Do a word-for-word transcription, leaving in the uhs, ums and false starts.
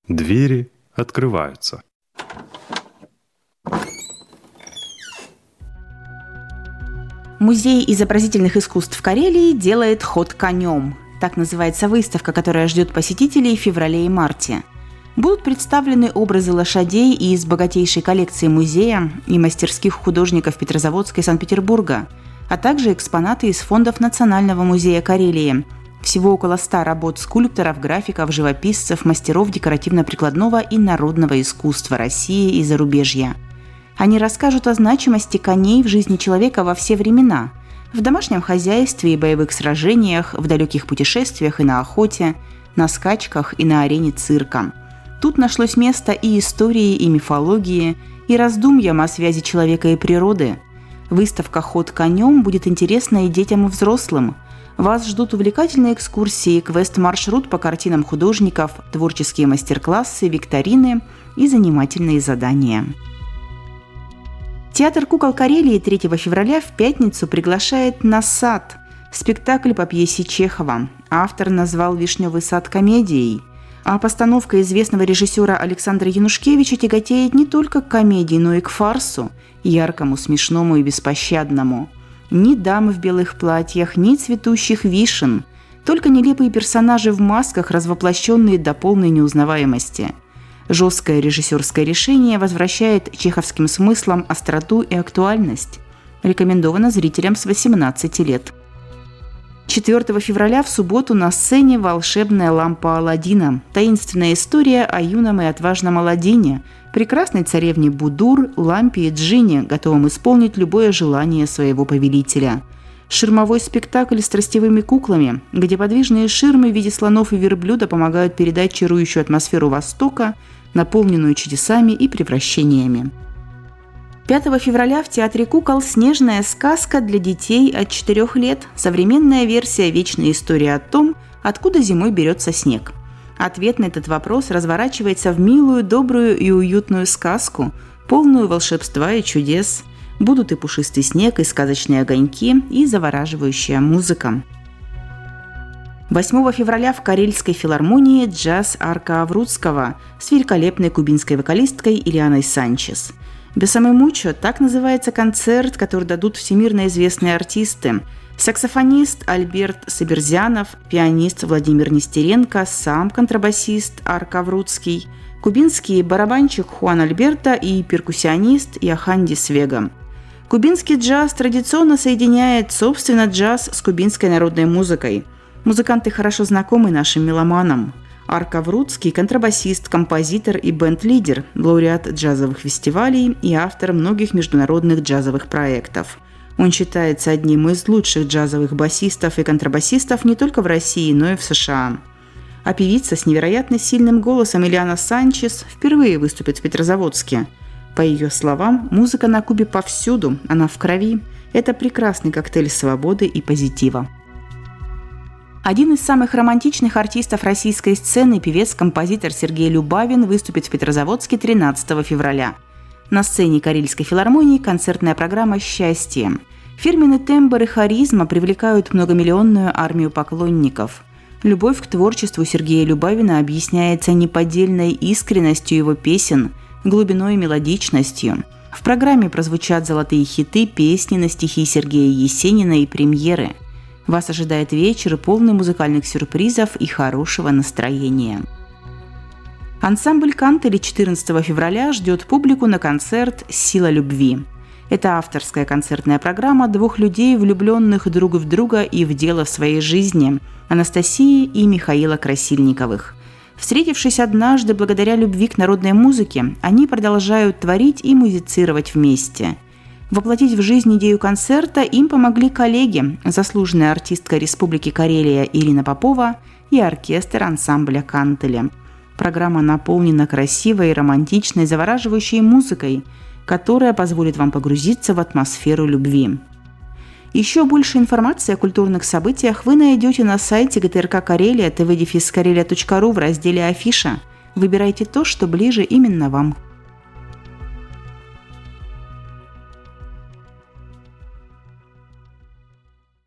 Двери открываются. Музей изобразительных искусств Карелии делает ход конем. Так называется выставка, которая ждет посетителей в феврале и марте. Будут представлены образы лошадей из богатейшей коллекции музея и мастерских художников Петрозаводска и Санкт-Петербурга, а также экспонаты из фондов Национального музея Карелии. Всего около ста работ скульпторов, графиков, живописцев, мастеров декоративно-прикладного и народного искусства России и зарубежья. Они расскажут о значимости коней в жизни человека во все времена – в домашнем хозяйстве и боевых сражениях, в далеких путешествиях и на охоте, на скачках и на арене цирка. Тут нашлось место и истории, и мифологии, и раздумьям о связи человека и природы. Выставка «Ход конем» будет интересна и детям, и взрослым. Вас ждут увлекательные экскурсии, квест-маршрут по картинам художников, творческие мастер-классы, викторины и занимательные задания. Театр кукол Карелии третьего февраля в пятницу приглашает на «Сад» – спектакль по пьесе Чехова. Автор назвал «Вишневый сад» комедией. А постановка известного режиссера Александра Янушкевича тяготеет не только к комедии, но и к фарсу – яркому, смешному и беспощадному. Ни дам в белых платьях, ни цветущих вишен, только нелепые персонажи в масках, развоплощенные до полной неузнаваемости. Жесткое режиссерское решение возвращает чеховским смыслам остроту и актуальность. Рекомендовано зрителям с восемнадцати лет. четвёртого февраля в субботу на сцене «Волшебная лампа Аладдина». Таинственная история о юном и отважном Аладдине, прекрасной царевне Будур, лампе и джинне, готовом исполнить любое желание своего повелителя. Ширмовой спектакль с страстевыми куклами, где подвижные ширмы в виде слонов и верблюда помогают передать чарующую атмосферу Востока, наполненную чудесами и превращениями. пятого февраля в Театре кукол «Снежная сказка» для детей от четырёх лет. Современная версия вечной истории о том, откуда зимой берется снег. Ответ на этот вопрос разворачивается в милую, добрую и уютную сказку, полную волшебства и чудес. Будут и пушистый снег, и сказочные огоньки, и завораживающая музыка. восьмого февраля в Карельской филармонии джаз Арка Аврудского с великолепной кубинской вокалисткой Ильяной Санчес. «Бесаме мучо» – так называется концерт, который дадут всемирно известные артисты. Саксофонист Альберт Саберзянов, пианист Владимир Нестеренко, сам контрабасист Арка Аврудский, кубинский барабанщик Хуан Альберто и перкуссионист Яхандис Вега. Кубинский джаз традиционно соединяет, собственно, джаз с кубинской народной музыкой. Музыканты хорошо знакомы нашим меломанам. Арка Аврудский – контрабасист, композитор и бенд-лидер, лауреат джазовых фестивалей и автор многих международных джазовых проектов. Он считается одним из лучших джазовых басистов и контрабасистов не только в России, но и в США. А певица с невероятно сильным голосом Ильяна Санчес впервые выступит в Петрозаводске. По ее словам, музыка на Кубе повсюду, она в крови. Это прекрасный коктейль свободы и позитива. Один из самых романтичных артистов российской сцены, певец-композитор Сергей Любавин, выступит в Петрозаводске тринадцатого февраля. На сцене Карельской филармонии концертная программа «Счастье». Фирменный тембр и харизма привлекают многомиллионную армию поклонников. Любовь к творчеству Сергея Любавина объясняется неподдельной искренностью его песен, глубиной и мелодичностью. В программе прозвучат золотые хиты, песни на стихи Сергея Есенина и премьеры. Вас ожидает вечер, полный музыкальных сюрпризов и хорошего настроения. Ансамбль «Кантели» четырнадцатого февраля ждет публику на концерт «Сила любви». Это авторская концертная программа двух людей, влюбленных друг в друга и в дело своей жизни – Анастасии и Михаила Красильниковых. Встретившись однажды благодаря любви к народной музыке, они продолжают творить и музицировать вместе. Воплотить в жизнь идею концерта им помогли коллеги, заслуженная артистка Республики Карелия Ирина Попова и оркестр ансамбля «Кантели». Программа наполнена красивой, романтичной, завораживающей музыкой, которая позволит вам погрузиться в атмосферу любви. Еще больше информации о культурных событиях вы найдете на сайте гэ тэ эр ка Карелия тэ вэ дефис карелия точка ру в разделе «Афиша». Выбирайте то, что ближе именно вам.